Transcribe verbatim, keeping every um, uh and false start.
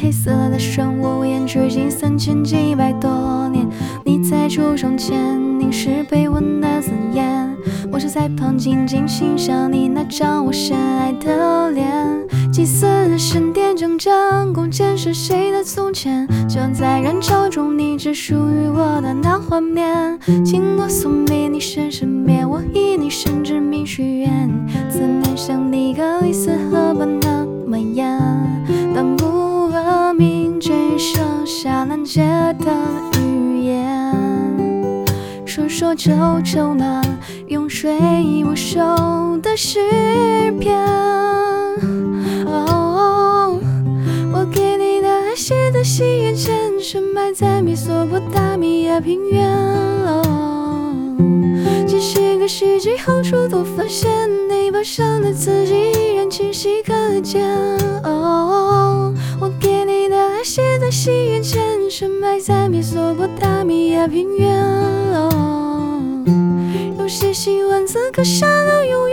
黑色的漩涡，我眼至今三千几百多年。你在橱窗前凝视被吻的字眼，我是在旁静静欣赏你那张我深爱的脸。祭祀的神殿铮铮弓箭是谁的从前？就在人潮中，你只属于我的那画面。经过宿命，你深深灭我以你深执迷许愿。思念像你个一丝荷般的蔓延，当不文明只剩下难解的语言。说说皱皱那用水我手的诗篇。哦，我给你的爱写在西元前，深埋在美索不达米亚平原。哦，几十个世纪后，出土发现泥巴上的字迹依然清晰可见。哦，我给你的爱写在西元前，深埋在美索不达米亚平原。哦，有些习文字刻下了永